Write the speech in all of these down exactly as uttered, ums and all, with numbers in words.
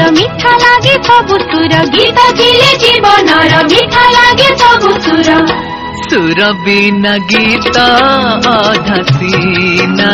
मिठा लागे सबु सुर गीत थिले जीवनर मिठा लागे सबु सुर सुर बिना गीत अधा सीना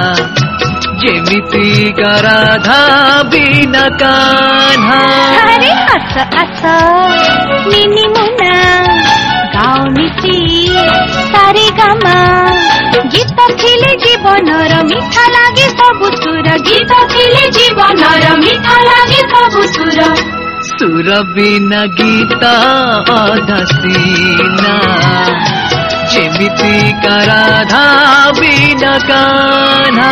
जेमिति राधा बिना कान्हा अरे आस आस मिनी मुना गाओ मिठी सारे गामा गीत थिले जीवनर मिठा लागे सबु सुर गीत थिले जीवनर मिठा लागे सबु सुर सुर बिना गीत अधा सीना जेमिति राधा बिना कान्हा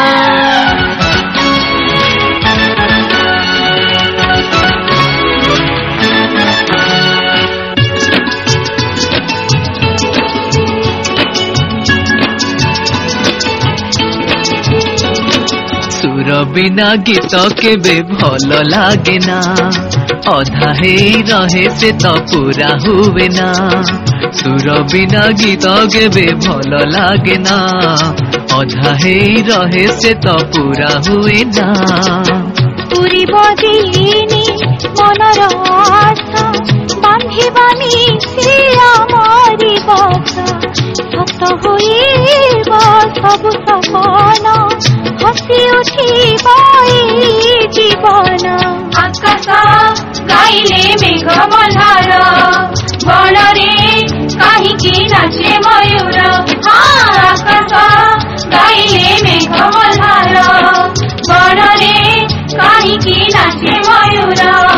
सुर बिना गीत केबे भल लागे ना अधा हे रहे से तो पूरा हुए ना सुर बिना गीत केबे भल लागे ना अधा हे रहे से तो पूरा हुए ना पूरी बदिनी मनर आशा बांधिबानी सिया मारी बसा सत होइब सब सपन हसी उठिब जीवन आकाश गाइले मेघ मल्हार बणरे काहीँकि नाचे मयूर आकाश गाइले मेघ मल्हार बणरे काहीँकि नाचे मयूर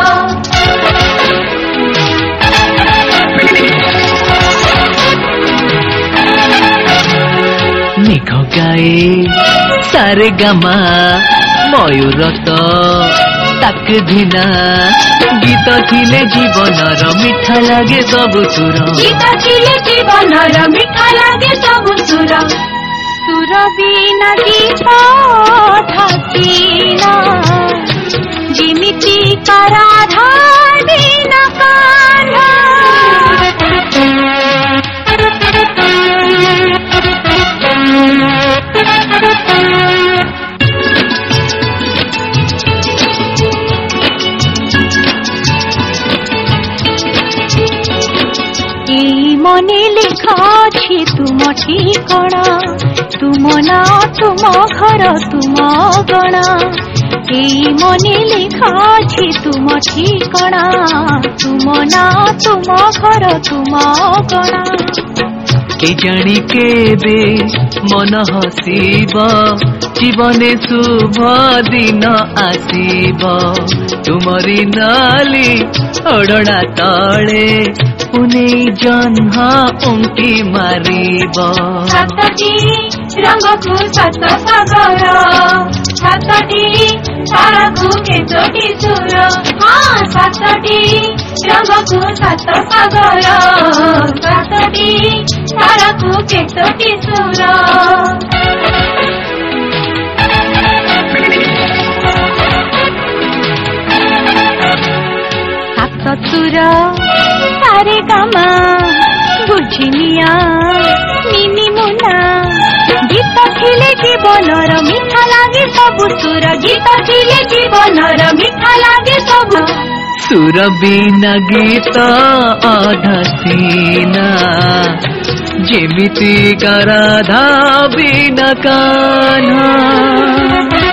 मेघ गाए सारे गामा मयूर तो ताक धिना गीत थिले जीवनर मिठा लागे सबु सुर गीत थिले जीवनर मिठा लागे सबु सुर सुर बिना गीत थासीना जिमिति राधा बिना कान्हा मने लिखा छी तुम ठिकाना तुम ना तुम घर तुम गणा एई मने लिखा छी तुम ठिकाना तुम ना तुम घर तुम गणा के जानी केबे मन हसीब जीवने शुभ दिन आसीब तुमरी नाली ओढ़ना तले पुने जन्ह उंकी मारिब सातटी रंगकु सात सागर सातटी ताराकु केतोटी सुर हाँ सातटी रंगकु सात सागर सातटी ताराकु केतोटी सुर सात सुर सारे गामा बुझिनिया मिनी मुना गीत थिले जीवनर मिठा लागे सबु सुर गीत थिले जीवनर मिठा लागे सबु सुर बिना गीत अधा सीना जेमिति राधा बिना कान्हा।